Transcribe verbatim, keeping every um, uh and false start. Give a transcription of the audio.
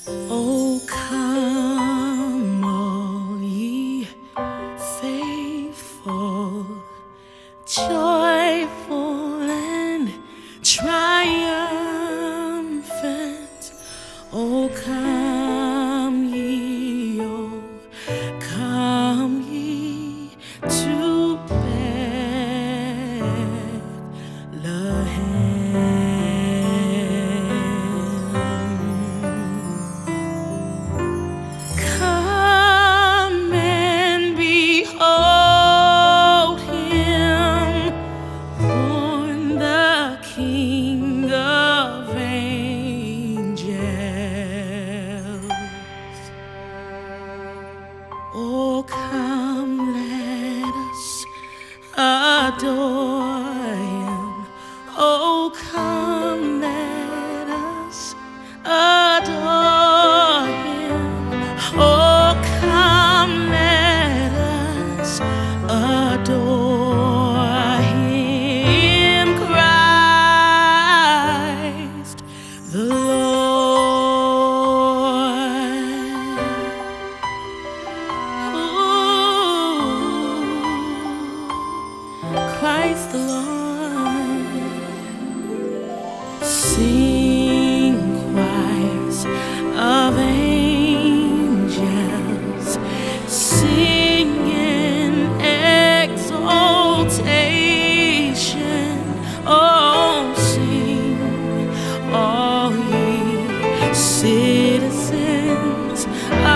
Oh, come, all ye faithful, joyful and triumphant. Oh, come ye, oh, come ye to Bethlehem. Come and behold him, born the King of angels. Oh, come, let us adore him. Oh, come, let us adore him. Oh, come, let us adore him, Christ the Lord. Ooh, Christ the Lord. Sing, choirs of angels, sing in exaltation. Oh, sing, all ye citizens